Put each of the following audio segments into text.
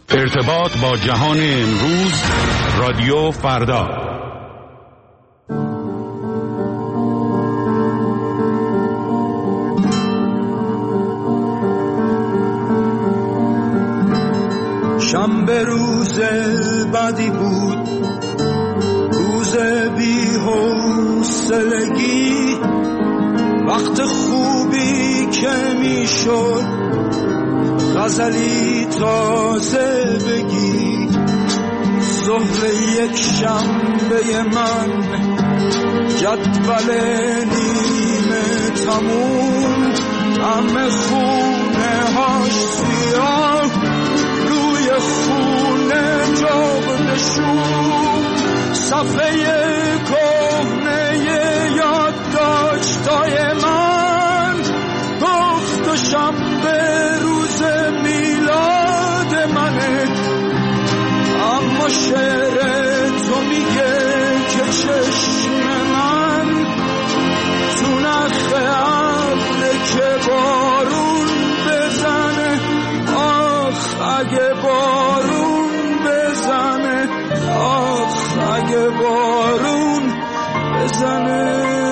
ارتباط با جهان امروز، رادیو فردا. شنبه روز بدی بود، روز بی حوصلگی، وقت خوبی که میشد غزلی تازه بگی. ظهر یک شنبه من، جدول نیمه تموم، همه خونه هاش سیاه، روی خونه جغدشون، صفحه کهنه یادداشتای من گفت و شنبه روز میلاد منه. اما شعر تو میگه که چشم من تو نخ ابره که بارون بزنه. آخ اگه بارون بزنه، آخ اگه بارون بزنه.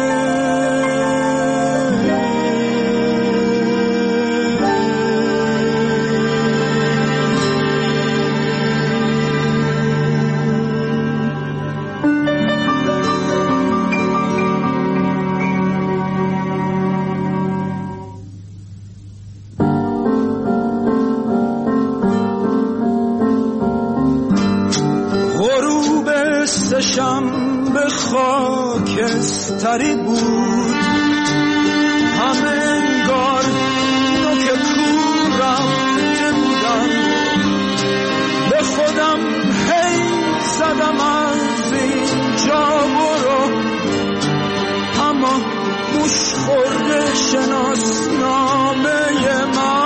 شنبه خاکستری بود، همه انگار نوک کور رفته بودم. به خودم هی زدم از اینجا برو، اما موش خورده شناسنامه من.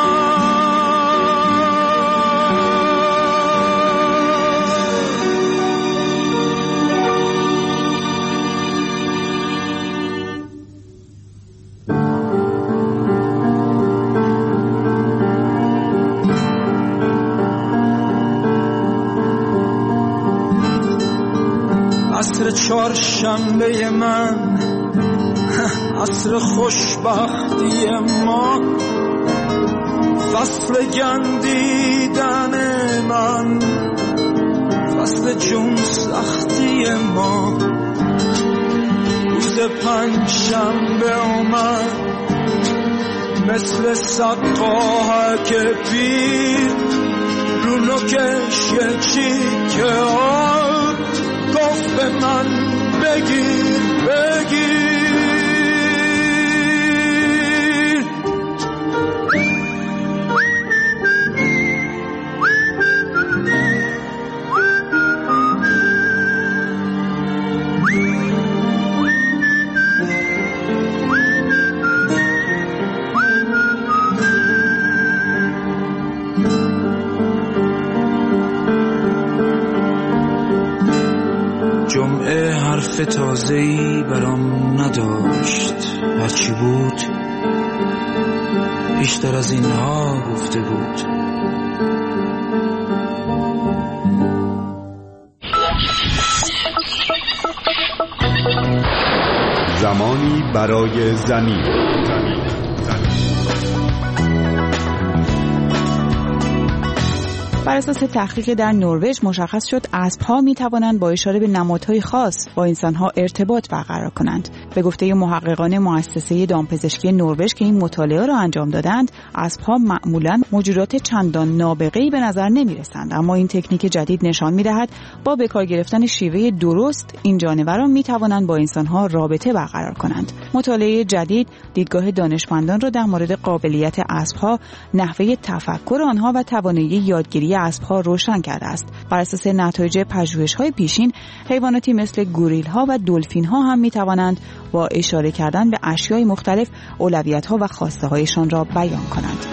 عصر چهارشنبه من، عصر خوشبختی ما، فصل گندیدن من، فصل جون سختی ما. روز پنجشنبه اومد مثل سقاهک پیر، رو نوکش یه چیکه آب گفت به من بگیر بگیر. جمعه حرف تازه‌ای برام نداشت، هرچی بود بیشتر از اینها گفته بود. زمانی برای زمین. بر اساس تحقیق در نروژ مشخص شد اسب‌ها می‌توانند با اشاره به نمادهای خاص با انسان‌ها ارتباط برقرار کنند. به گفته محققان مؤسسه دامپزشکی نروژ که این مطالعه را انجام دادند، اسب‌ها معمولاً موجودات چندان نابغه‌ای به نظر نمی‌رسند، اما این تکنیک جدید نشان می‌دهد با به کار گرفتن شیوه درست این جانوران می‌توانند با انسان‌ها رابطه برقرار کنند. مطالعه جدید دیدگاه دانشمندان را در مورد قابلیت اسب‌ها، نحوه تفکر آنها و توانایی یادگیری اسب‌ها روشن کرده است. بر اساس نتایج پژوهش‌های پیشین، حیواناتی مثل گوریل‌ها و دلفین‌ها هم می‌توانند با اشاره کردن به اشیاء مختلف اولویت‌ها و خواسته‌هایشان را بیان کنند.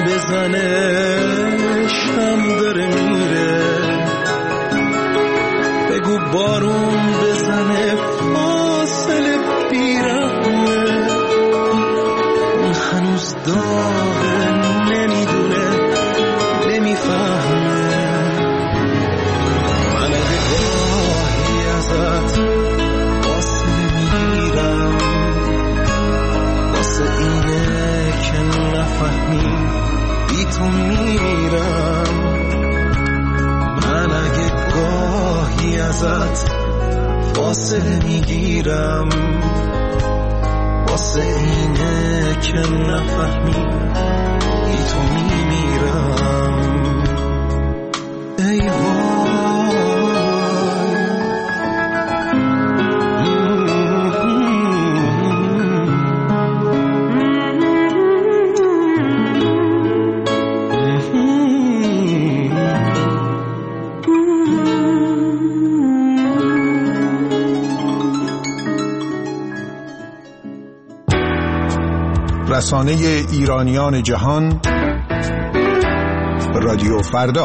بزنه شم داره میره، بگو بارون بزنه فاصله بیرمه، اون هنوز داغه نمیدونه نمیفهمه، من اگه گاهی ازت فاصله میگیرم واسه اینه که نفهمی بی تو میرم، من اگه گاهی ازت فاصله میگیرم واسه اینه که نفهمی بی تو میمیرم. ای رسانه ایرانیان جهان، رادیو فردا.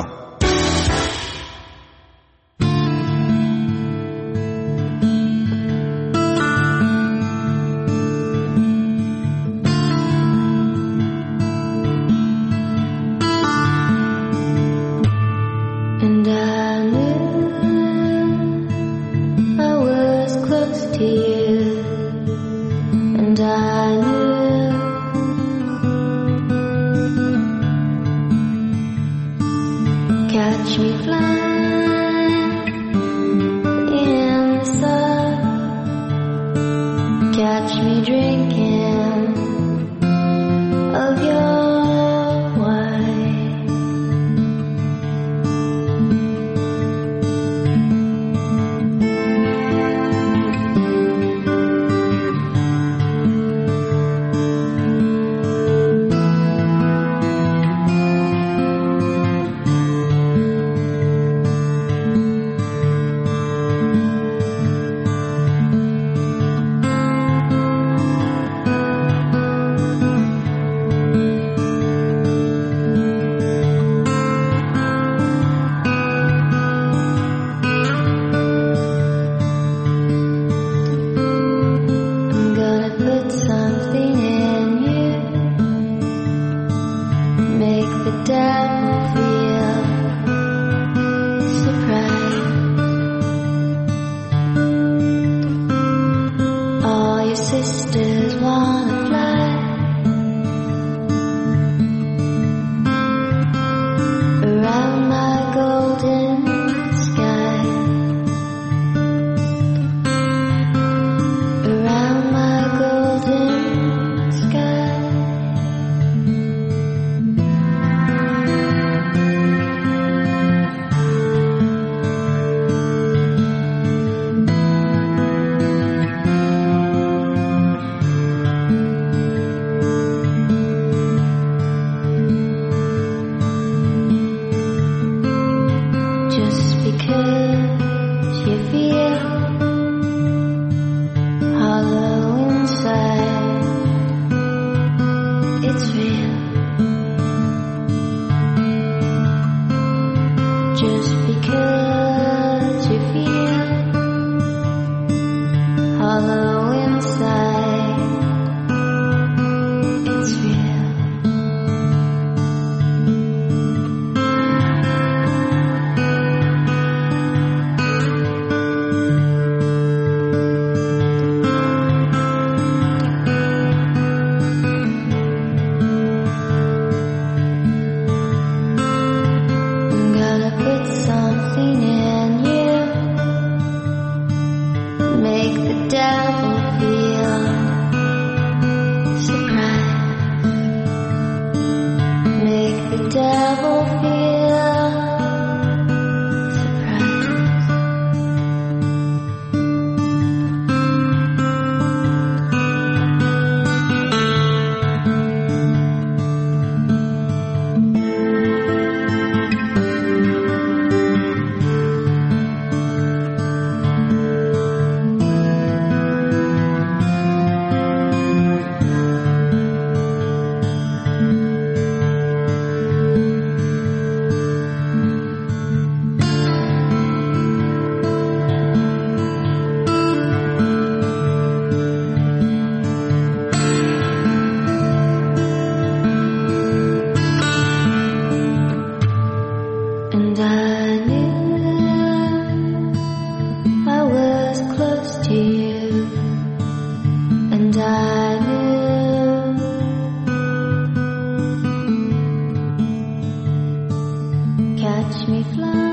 watch me fly.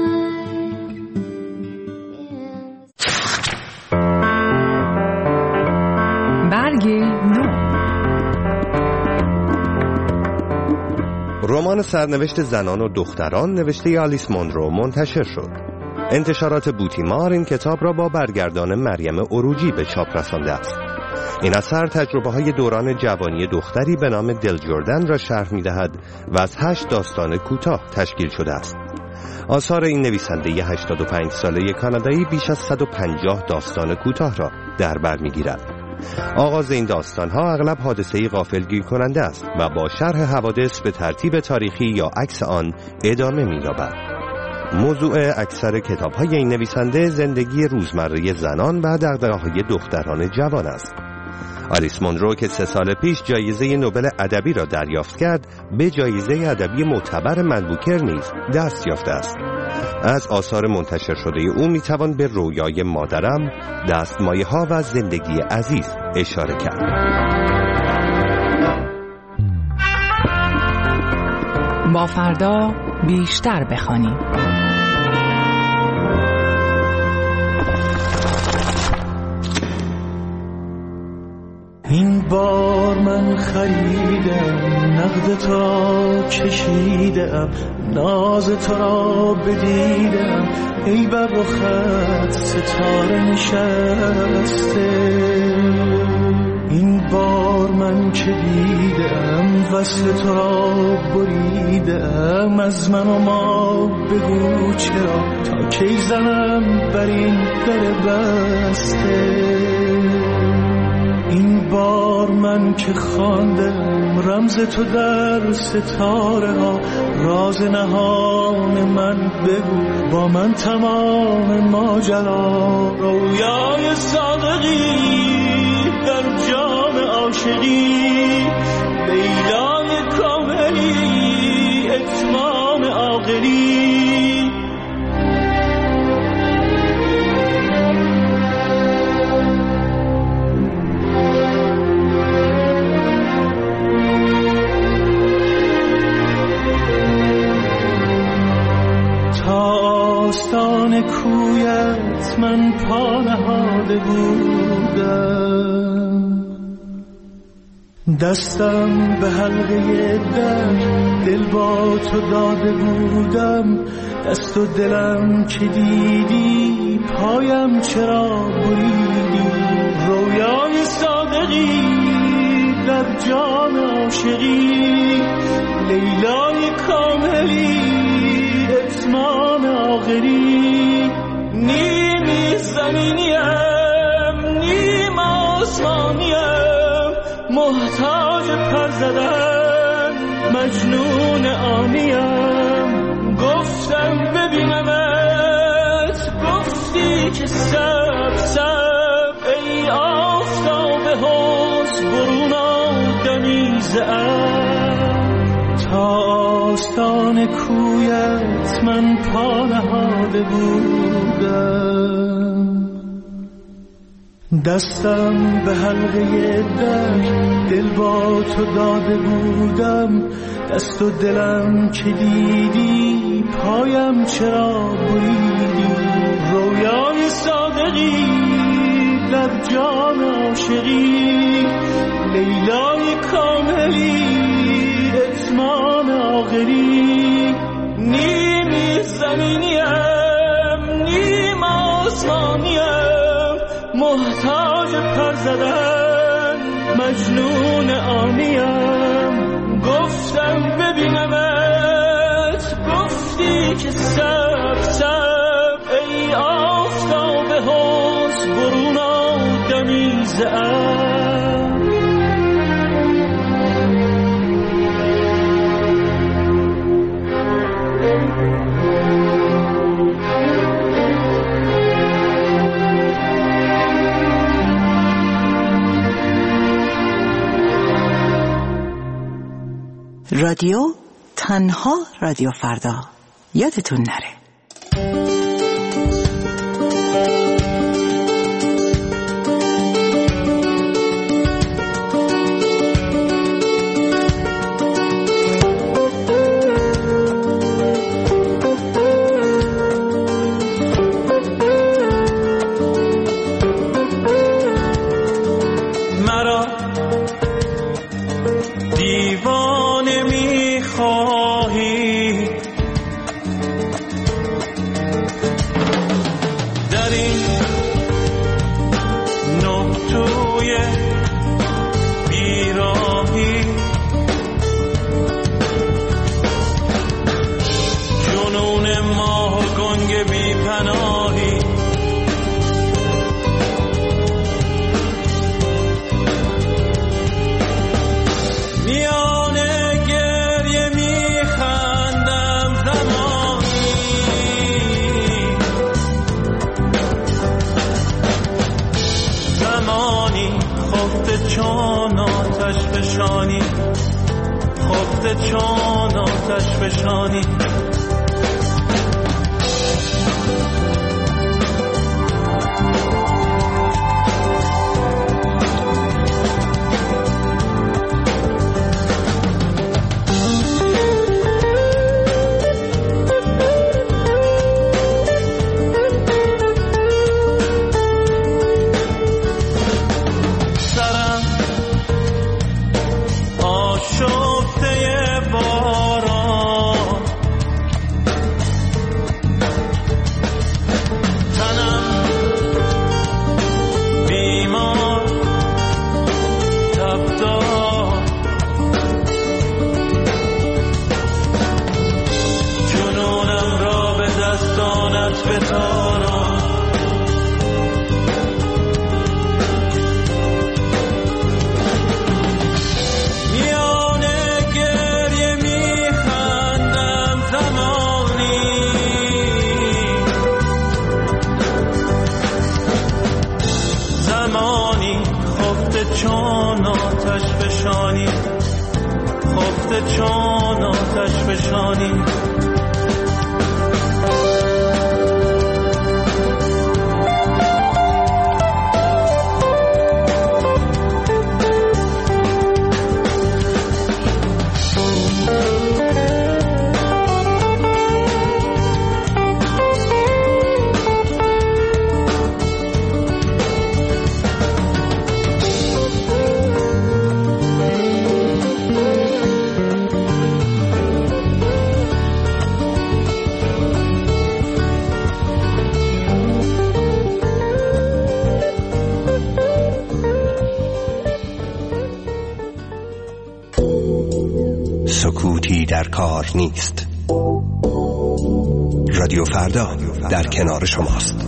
برگ نو. رمان سرنوشت زنان و دختران نوشته آلیس مونرو منتشر شد. انتشارات بوتیمار این کتاب را با برگردان مریم عروجی به چاپ رسانده است. این اثر تجربه‌های دوران جوانی دختری به نام دل جردن را شرح می‌دهد و از 8 داستان کوتاه تشکیل شده است. آثار این نویسنده 85 ساله کانادایی بیش از 150 داستان کوتاه را در بر می‌گیرد. آغاز این داستان‌ها اغلب حادثه‌ای غافلگیر کننده است و با شرح حوادث به ترتیب تاریخی یا عکس آن ادامه می‌یابد. موضوع اکثر کتاب‌های این نویسنده زندگی روزمره زنان و دغدغه‌های دختران جوان است. آلیس مونرو که 3 سال پیش جایزه نوبل ادبی را دریافت کرد، به جایزه ادبی معتبر من بوکر نیز دست یافته است. از آثار منتشر شده او میتوان به رویای مادرم، دستمایه‌ها و زندگی عزیز اشاره کرد. با فردا بیشتر بخوانیم. این بار من خریدم، نقد تو را کشیدم، ناز تو را بدیدم، ای بر رخت ستاره نشسته. این بار من که دیدم، وصل تو را بریدم، از من و ما بگو چرا، تا کی زنم بر این در بسته. این بار من که خواندم رمز تو در ستاره ها، راز نهان من بگو با من تمام ماجرا. رویای صادقی در جام عاشقی، لیلای کاملی اتمام عاقلی. آستان کویت من پا نهاده بودم، دستم به حلقه در دل با تو داده بودم. دست و دلم که دیدی پایم چرا بریدی. رویای صادقی در جام عاشقی، لیلای کاملی اتمام آخری. نیمی زمینیم نیم آسمانیم، محتاج پر زدن مجنون آنیم. گفتم ببینمت، گفتی که سب سب، ای آفتاب حسن برون آدمی زعب. تا آستان کویت من پا نهاده بودم، دستم به حلقه در دل با تو داده بودم. دست و دلم که دیدی پایم چرا بریدی. رویای صادقی در جام عاشقی، لیلای کاملی اتمام آخری. نیمی زمینیم نیم آسمانیم، محتاج پر زدن مجنون آنیم. گفتم ببینمت، گفتی که سب سب، ای آفتاب حسن برون آدمی زعب. رادیو تنها رادیو فردا، یادتون نره. خفته چون آتش فشانی. چون آتش فشانی. سکوتی در کار نیست. رادیو فردا در کنار شماست.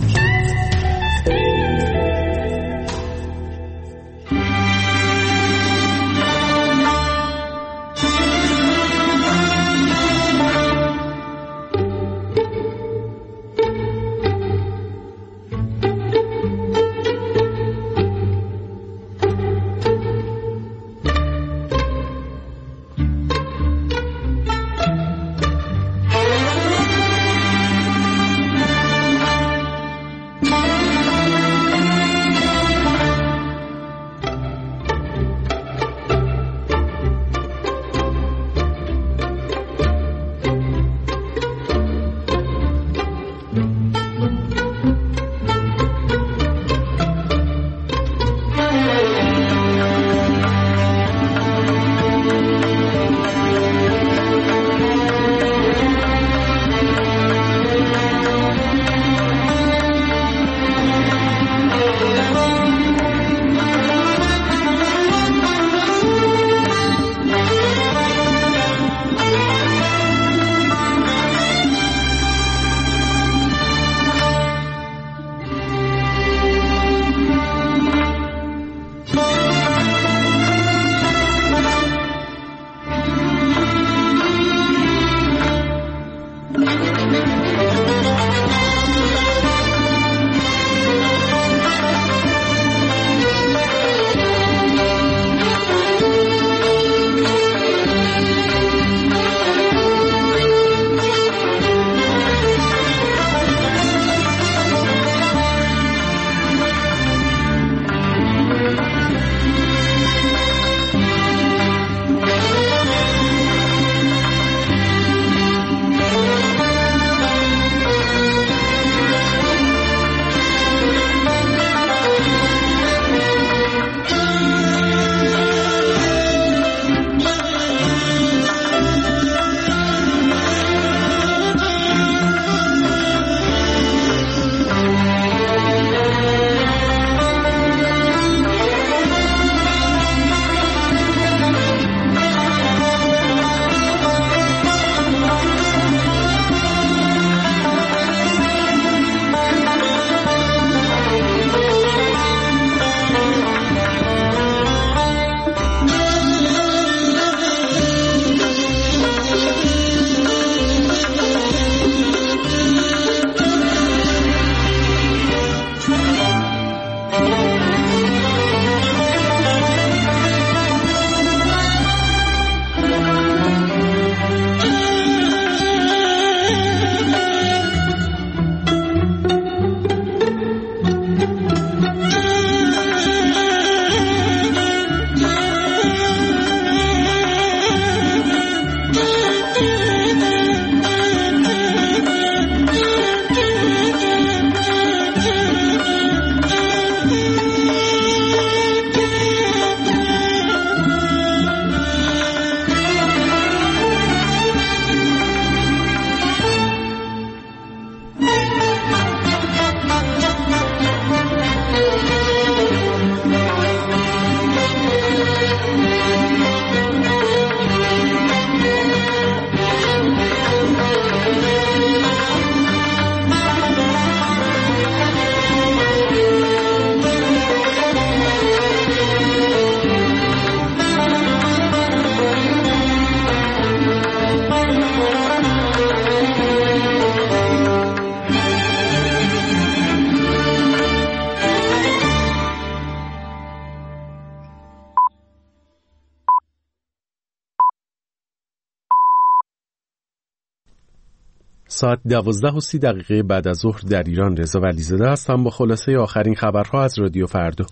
ساعت 12:30 بعد از ظهر در ایران. رضا ولیزاده هستم با خلاصه آخرین خبرها از رادیو فردا.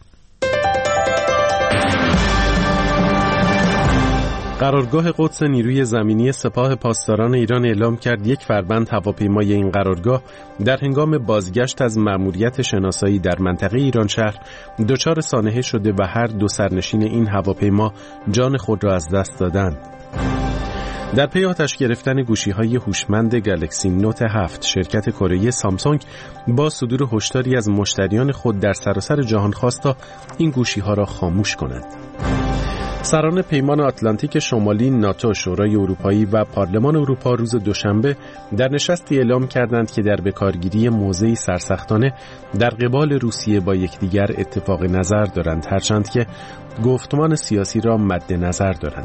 قرارگاه قدس نیروی زمینی سپاه پاسداران ایران اعلام کرد 1 فروند هواپیمای این قرارگاه در هنگام بازگشت از مأموریت شناسایی در منطقه ایران شهر دچار سانحه شده و هر 2 سرنشین این هواپیما جان خود را از دست دادند. در پی آتش گرفتن گوشی‌های هوشمند گلکسی نوت 7 شرکت کره‌ای سامسونگ با صدور هشداری از مشتریان خود در سراسر جهان خواست تا این گوشی‌ها را خاموش کنند. سران پیمان آتلانتیک شمالی ناتو، شورای اروپایی و پارلمان اروپا روز دوشنبه در نشستی اعلام کردند که در بکارگیری موضعی سرسختانه در قبال روسیه با یکدیگر اتفاق نظر دارند، هرچند که گفتمان سیاسی را مد نظر دارند.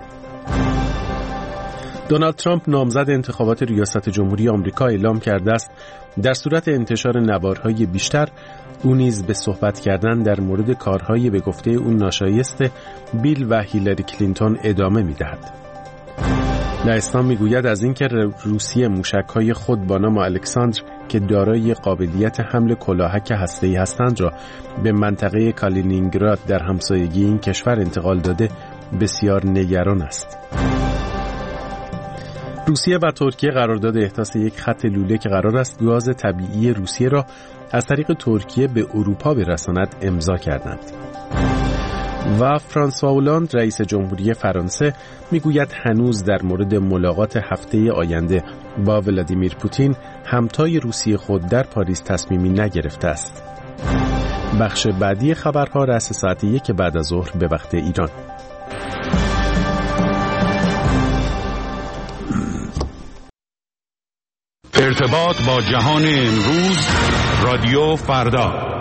دونالد ترامپ نامزد انتخابات ریاست جمهوری آمریکا اعلام کرده است در صورت انتشار نوارهای بیشتر او نیز به صحبت کردن در مورد کارهای به گفته او ناشایست بیل و هیلاری کلینتون ادامه می‌دهد. لهستان میگوید از اینکه روسیه موشک‌های خود با نام الکساندر که دارای قابلیت حمل کلاهک هسته‌ای هستند را به منطقه کالینینگراد در همسایگی این کشور انتقال داده بسیار نگران است. روسیه و ترکیه قرارداد احداث یک خط لوله که قرار است گاز طبیعی روسیه را از طریق ترکیه به اروپا برساند امضا کردند. و فرانسوا هولاند رئیس جمهوری فرانسه میگوید هنوز در مورد ملاقات هفته آینده با ولادیمیر پوتین همتای روسیه خود در پاریس تصمیمی نگرفته است. بخش بعدی خبرها رأس ساعت 1 بعد از ظهر به وقت ایران. ارتباط با جهان امروز، رادیو فردا.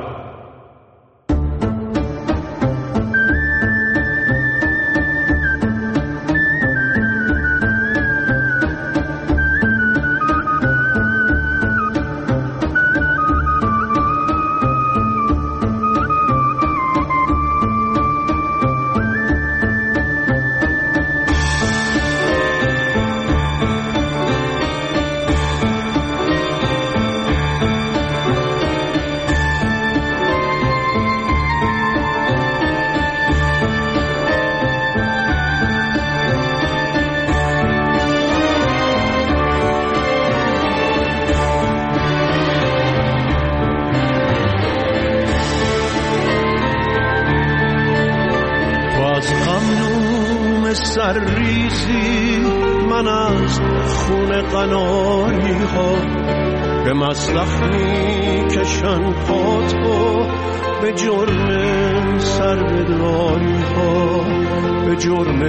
سرریزی من از خون قناری ها به مسلخ می کشن پاتو به جرم سربداری ها به جرم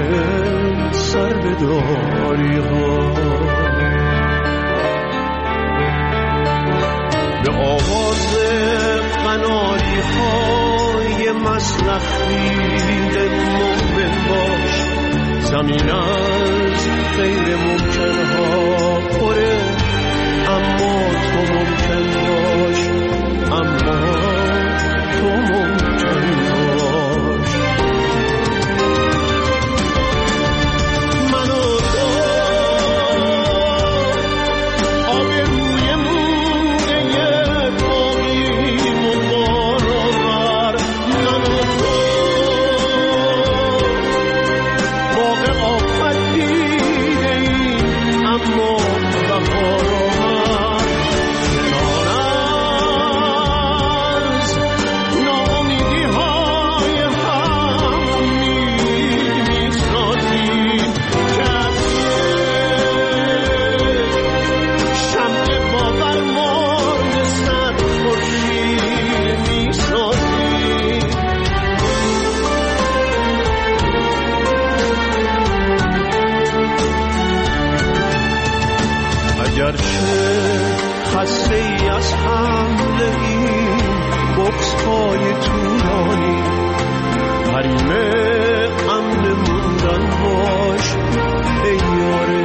سربداری ها به آواز قناری های مسلخ میده مؤمن باش زمین از غیر ممکن ها پره اما تو ممکن باش اما تو ممکن باش من و تو آب روی موده باقیم و بارور من و تو باغ آفت دیده ایم اما بهار آمد کنار از ناامیدی های هم میسازیم که از شمع باور مانده صد خورشید میسازیم اگرچه خسته ای از حمله این بغض های طولانی حریم امن موندن باش ای یار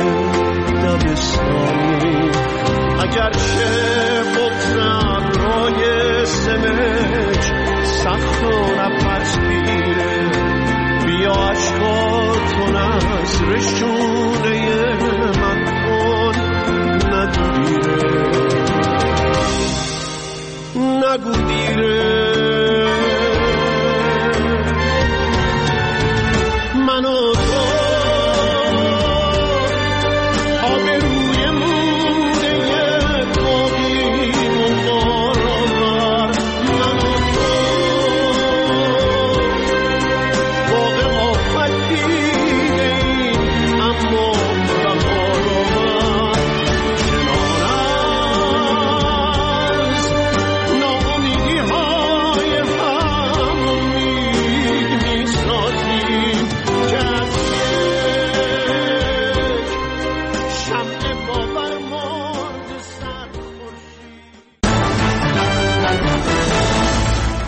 دبستانی اگرچه بغض ابرهای سمج سخت و نفس گیره بیا عشقاتو نظر شونه من کن ندیره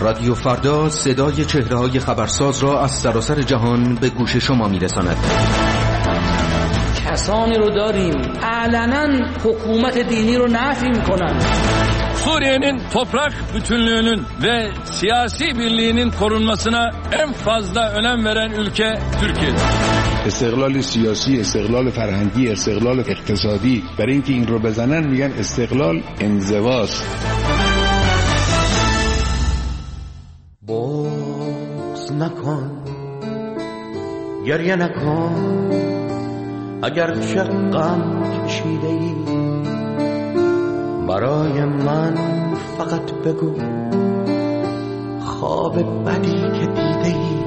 رادیو فردا صدای چهره‌های خبرساز را از سراسر جهان به گوش شما می‌رساند. کسانی رو داریم علنا حکومت dini رو نفی می‌کنن. Suriye'nin toprak bütünlüğünün ve siyasi birliğinin korunmasına en fazla önem veren ülke Türkiye'dir. استقلال سیاسی، استقلال فرهنگی، استقلال اقتصادی، برای اینکه این رو بزنن میگن استقلال انزواست. بغض نکن، گریه نکن، اگر چه غم کشیده ای برای من فقط بگو خواب بدی که دیده ای.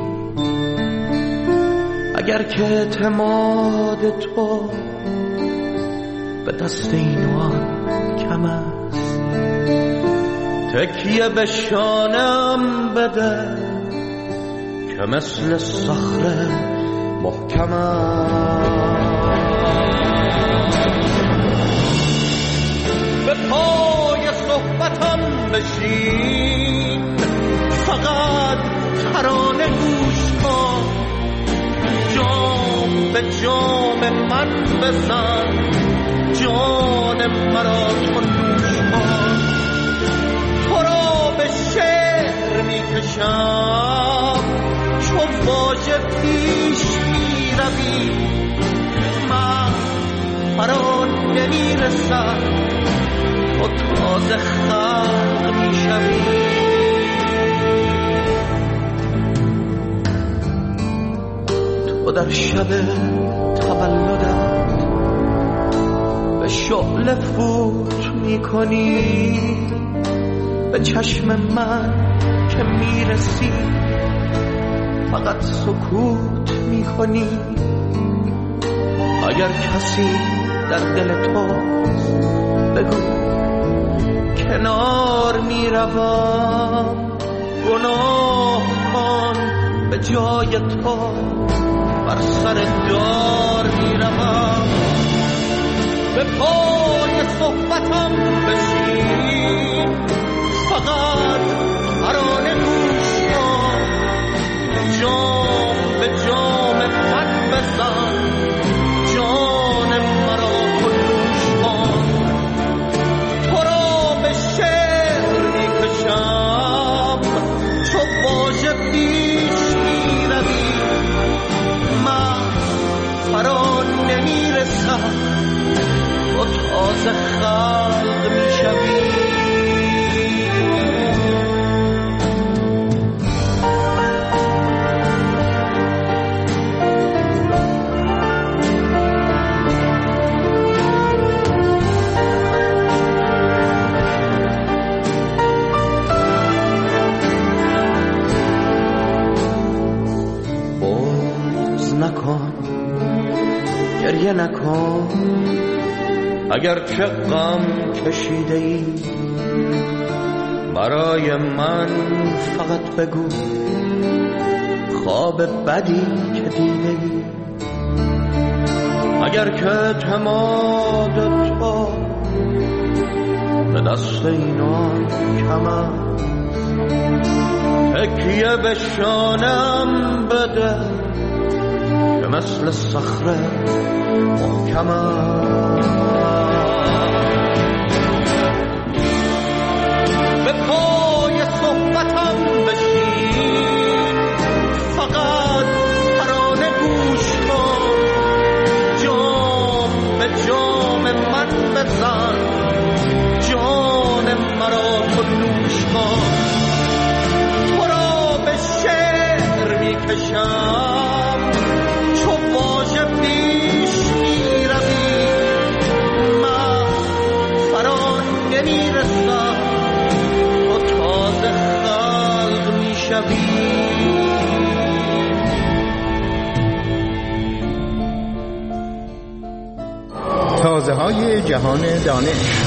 اگر که اعتماد تو به دست اینوان کم است، تکیه به شانم بده که مثل صخره محکم است. به پای صحبتم بشین، فقط ترانه گوش کن، جام به جام من بزن، جان مرا تو نوش کن. تو را به شعر میکشم چو واژه پیش میروی، من فرا نمیرسم تو تازه خلق میشوی. تو در شب تولدت به شعله فوت میکنی، به چشم من که میرسی فقط سکوت میکنی. اگر کسی در دل توست بگو کنار میروم، گناه کن به جای تو بر سر دار میروم. به پای صحبتم بشین، فقط ترانه گوش کن، جام به جام من بزن، جان مرا تو نوش کن. تو را به شعر میکشم چو واژه پیش میروی، من فرا نمیرسم تو تازه خلق میشوی. نکن، گریه نکن، اگر چه غم کشیده ای برای من فقط بگو خواب بدی که دیده ای. اگر که اعتماد تو به دست اینان کم است، تکیه به شانم بده که مثل صخره محکم است. به پای صحبتم بشین، فقط ترانه گوش کن، جام به جام من بزن، جان مرا تو نوش کن. تو را به شعر میکشم چو واژه پیش میروی، من فرا نمیرسم تو تازه خلق میشوی. تازه های جهان دانش.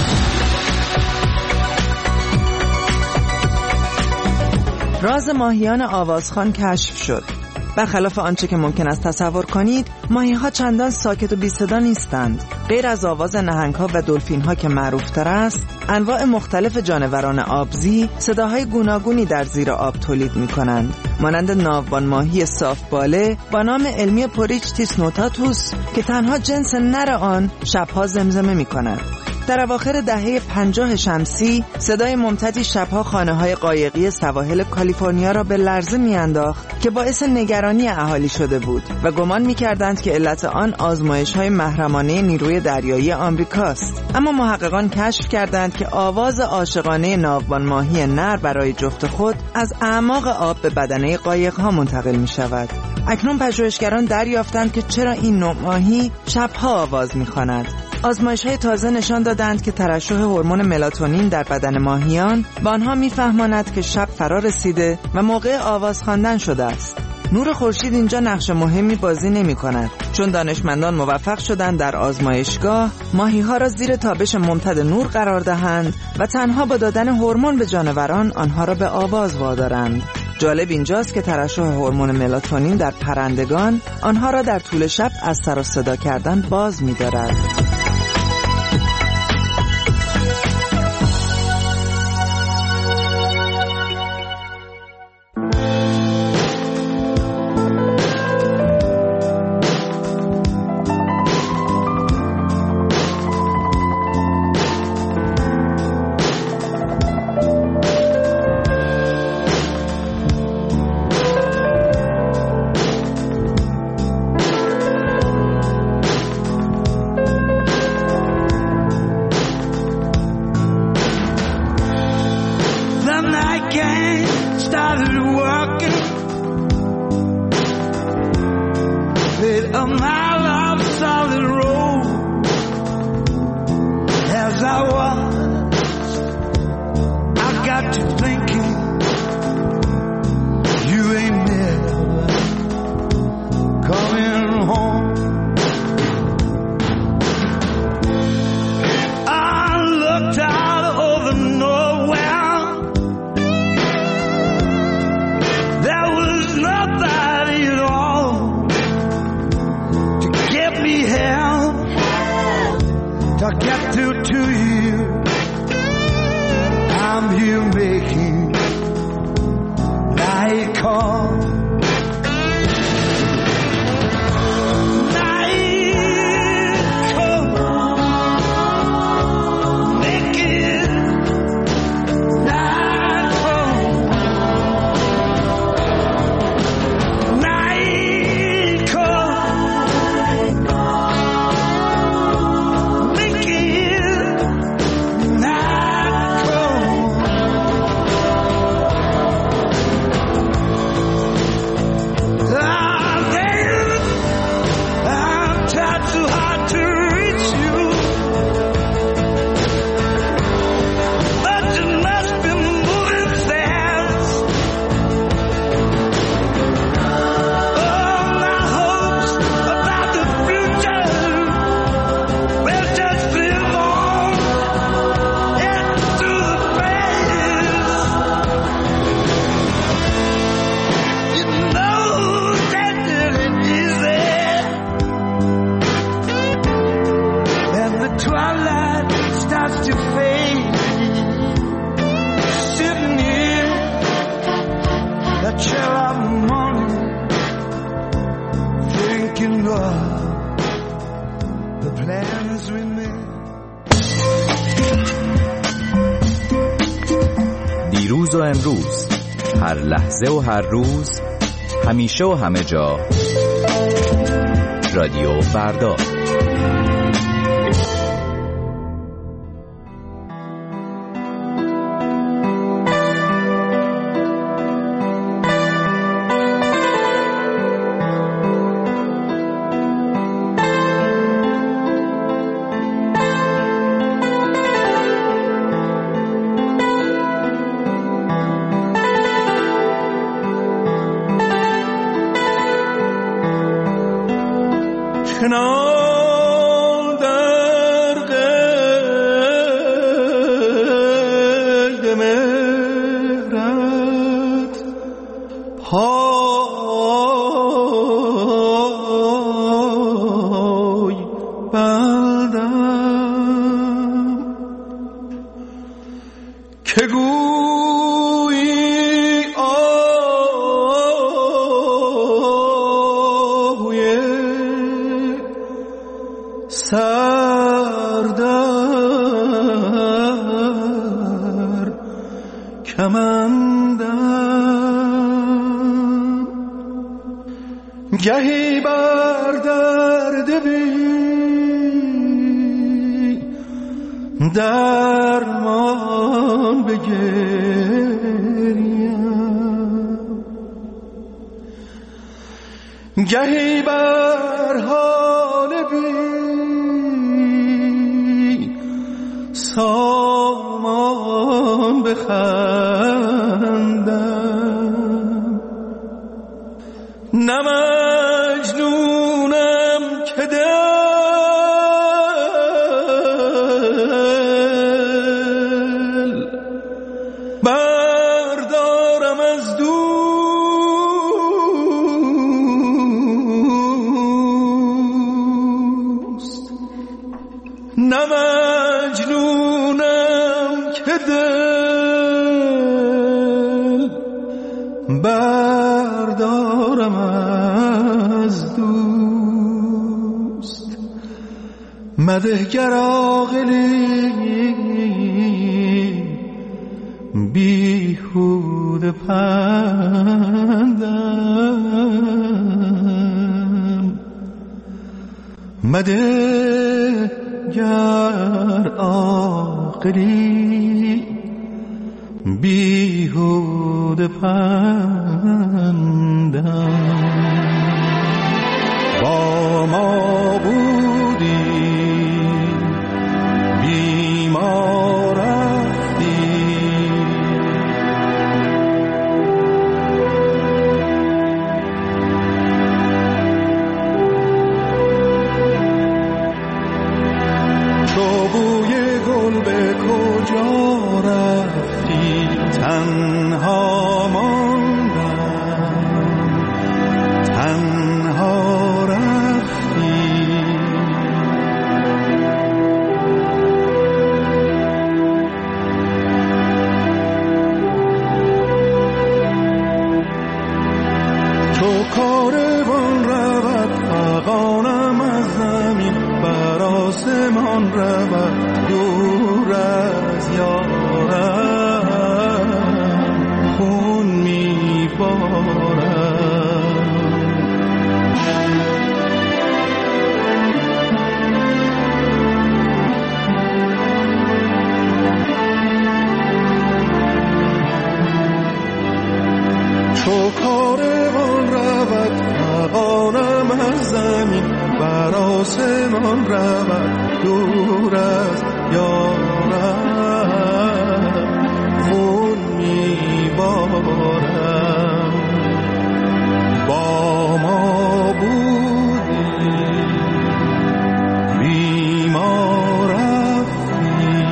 راز ماهیان آوازخوان کشف شد. برخلاف آنچه که ممکن است تصور کنید، ماهی‌ها چندان ساکت و بی صدا نیستند. غیر از آواز نهنگ‌ها و دلفین‌ها که معروف‌تر است، انواع مختلف جانوران آبزی صداهای گوناگونی در زیر آب تولید می‌کنند، مانند ناوبان ماهی صاف‌باله با نام علمی پوریچتیس نوتاتوس که تنها جنس نر آن شب‌ها زمزمه می‌کند. در اواخر دهه 50 شمسی صدای ممتدی شب‌ها خانه‌های قایقی سواحل کالیفرنیا را به لرزه می‌انداخت که باعث نگرانی اهالی شده بود و گمان می‌کردند که علت آن آزمایش‌های محرمانه نیروی دریایی آمریکاست. اما محققان کشف کردند که آواز عاشقانه ناوبان ماهی نر برای جفت خود از اعماق آب به بدنه قایق‌ها منتقل می‌شود. اکنون پژوهشگران دریافتند که چرا این نوع ماهی شب‌ها آواز می‌خواند. آزمایش‌های تازه نشان دادند که ترشح هورمون ملاتونین در بدن ماهیان به آنها می‌فهماند که شب فرا رسیده و موقع آواز خواندن شده است. نور خورشید اینجا نقش مهمی بازی نمی‌کند، چون دانشمندان موفق شدند در آزمایشگاه ماهی‌ها را زیر تابش ممتد نور قرار دهند و تنها با دادن هورمون به جانوران آنها را به آواز وادارند. جالب اینجاست که ترشح هورمون ملاتونین در پرندگان آنها را در طول شب از سر و صدا کردن باز می‌دارد. دیروز و امروز، هر لحظه و هر روز، همیشه و همه جا، رادیو فردا. کنار که گویی آهوی سردر کمندم، گهی بر درد بی درمان بگریم، گهی بر حال بی سامان بخندم. نه مجنونم که دل بردارم از دوست، نه مجنونم که دل بردارم از دوست. مدهگر عاقلی بیهوده پندم، مدهگر عاقلی بیهوده پندم. با ما بودی بیمار رفتی، تو بوی گل به کجا رفتی؟ تنها ماندم، تنها رفتی. تو کاروان رود فغانم از زمین، بر آسمان رود دور از یارم، خون میبارم. تو کاروان رود فغانم از زمین، بر آسمان رود دور از یارم، خون میبارم. با ما بودی بیمار رفتی،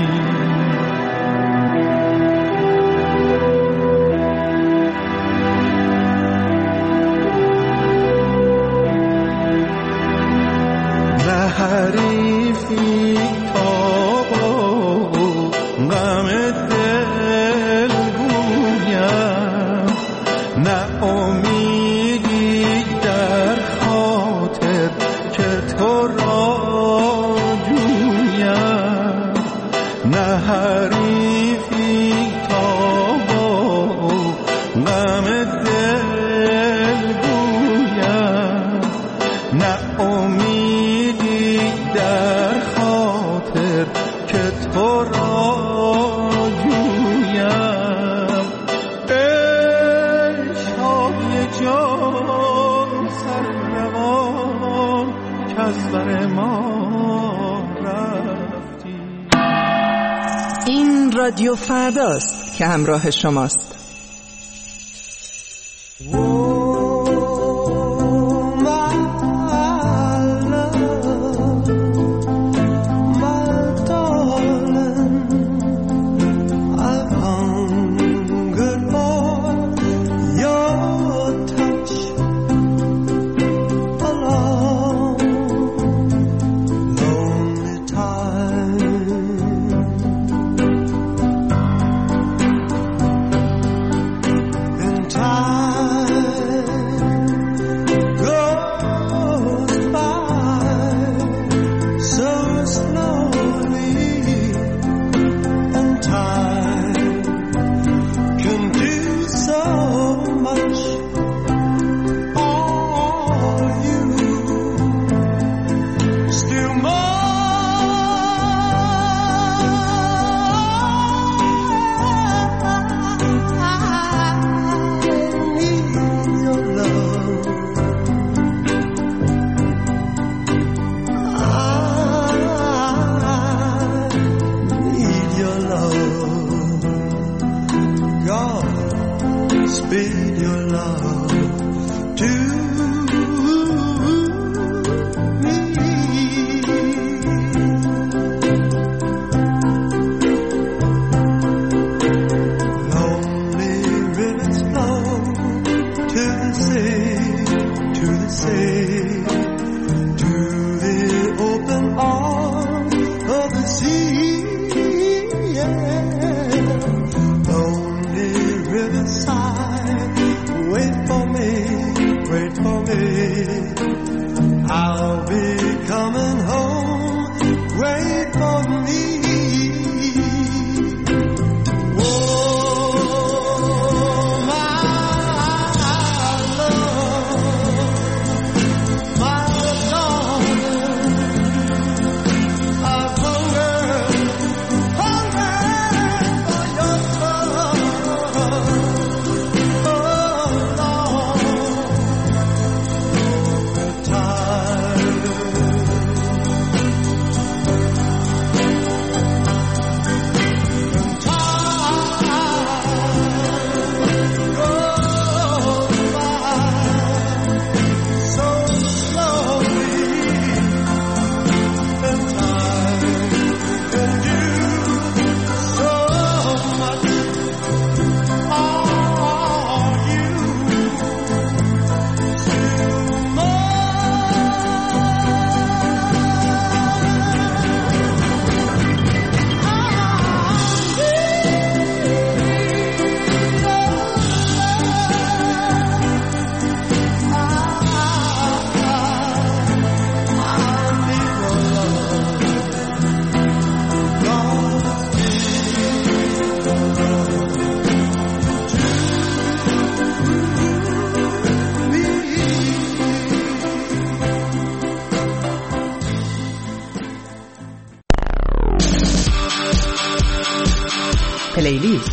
نه حریفی تابا غم دل گویم، نه امیدی در خاطر که تو را جویم، نه حریفی تابا غم دل گویم، نه امیدی در خاطر که تو را جویم. ای شادی جان سر روان که از بر ما رفتی. این رادیو فرداست که همراه شماست. پلیلیست.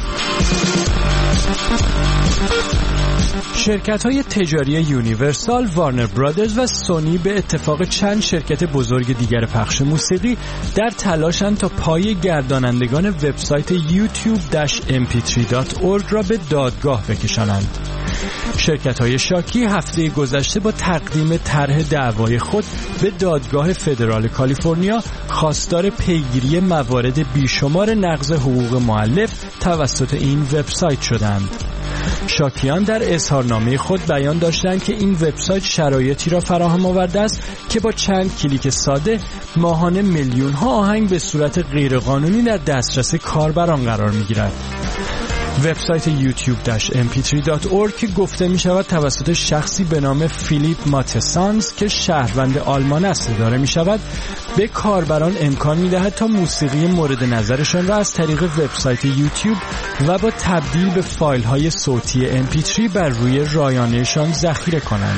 شرکت‌های تجاری یونیورسال، وارنر برادرز و سونی به اتفاق چند شرکت بزرگ دیگر پخش موسیقی در تلاشند تا پای گردانندگان وبسایت youtube-mp3.org را به دادگاه بکشانند. شرکت‌های شاکی هفته گذشته با تقدیم طرح دعوای خود به دادگاه فدرال کالیفرنیا خواستار پیگیری موارد بیشمار نقض حقوق مؤلف توسط این وبسایت شدند. شاکیان در اظهارنامه خود بیان داشتند که این وبسایت شرایطی را فراهم آورده است که با چند کلیک ساده ماهانه میلیون‌ها آهنگ به صورت غیرقانونی در دسترس کاربران قرار می‌گیرد. وبسایت youtube-mp3.org که گفته می شود توسط شخصی به نام فیلیپ ماتسانز که شهروند آلمان است اداره می شود، به کاربران امکان می دهد تا موسیقی مورد نظرشان را از طریق وبسایت یوتیوب و با تبدیل به فایل های صوتی mp3 بر روی رایانه‌شان ذخیره کنند.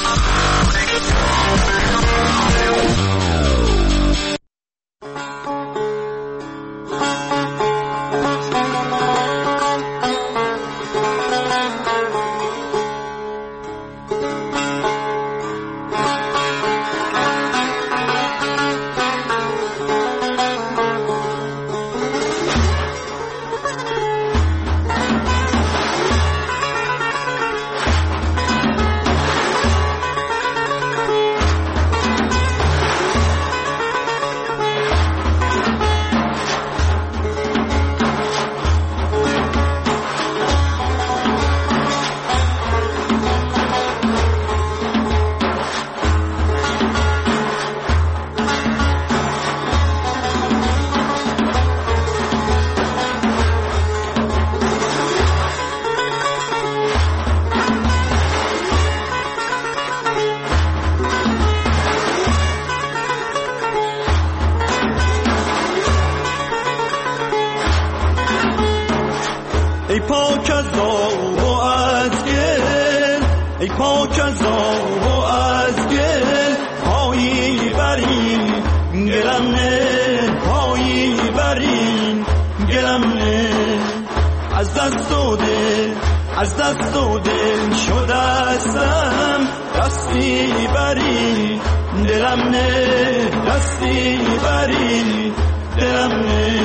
از دست و دل شده استم، دستی بری دلم نه، دستی بری دلم نه.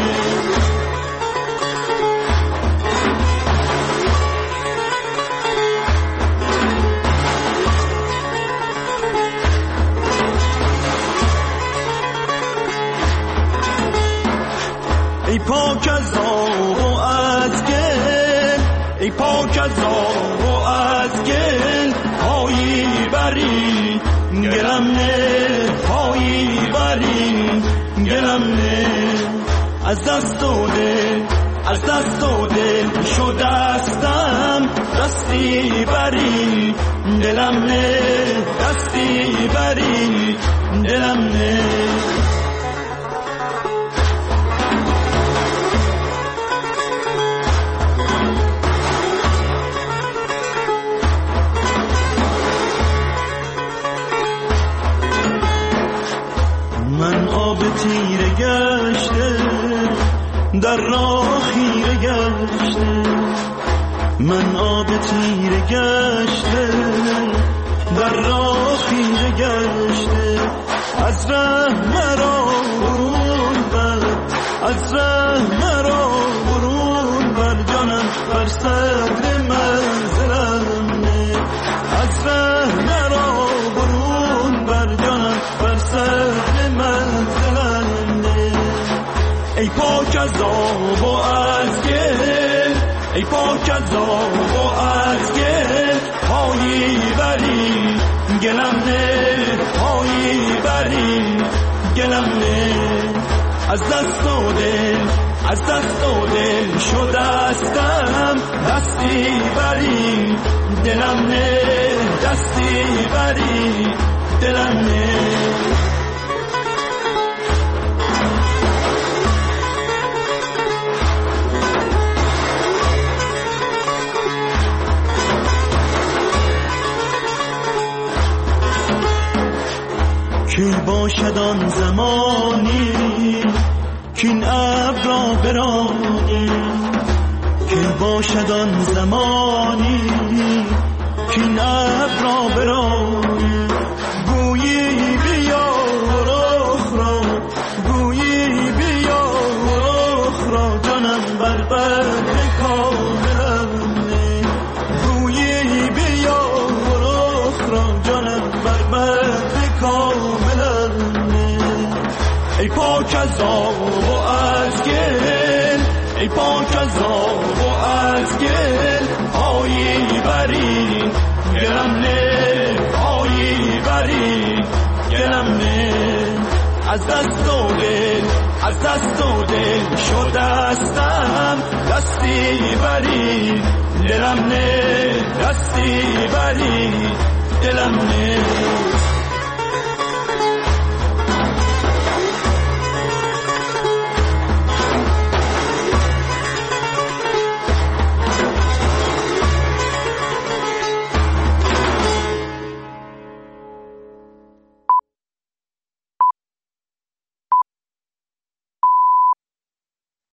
ای پاک از آب و از گل، ای پاک از آب و از گل، پایی بری گلم نه، پایی بری گلم نه. از دست و دل، از دست و دل شدستم. دستی بری دلم نه، دستی بری دلم نه. من آب تیره گشته در راه خیره گشته، من آب تیره گشته در راه خیره گشته. از ره مرا برون بر، از ره مرا برون بر جانم بر صدر منزلم نه. از ره مرا برون بر جانم بر صدر منزلم نه. ای پاک از آب و از گل، ای پاک از آب و از گل، پایی بری گلم نه، پایی بری گلم نه. از دست و دل، از دست و دل شدستم. دستی بری دلم نه، دستی بری دلم نه. کی باشد آن زمانی کین ابر را برانی، کی باشد آن زمانی کین ابر را برانی. گویی بیا رخ را، گویی بیا رخ را جانم بر بدر کاملم نه. گویی بیا رخ را جانم بر بدر کاملم نه. ای پاک از آب و از گل، ای پاک از آب و از گل، پایی بری گلم نه، پایی بری گلم نه. از دست و دل، از دست و دل شدستم. دستی بری دلم نه، دستی بری دلم نه.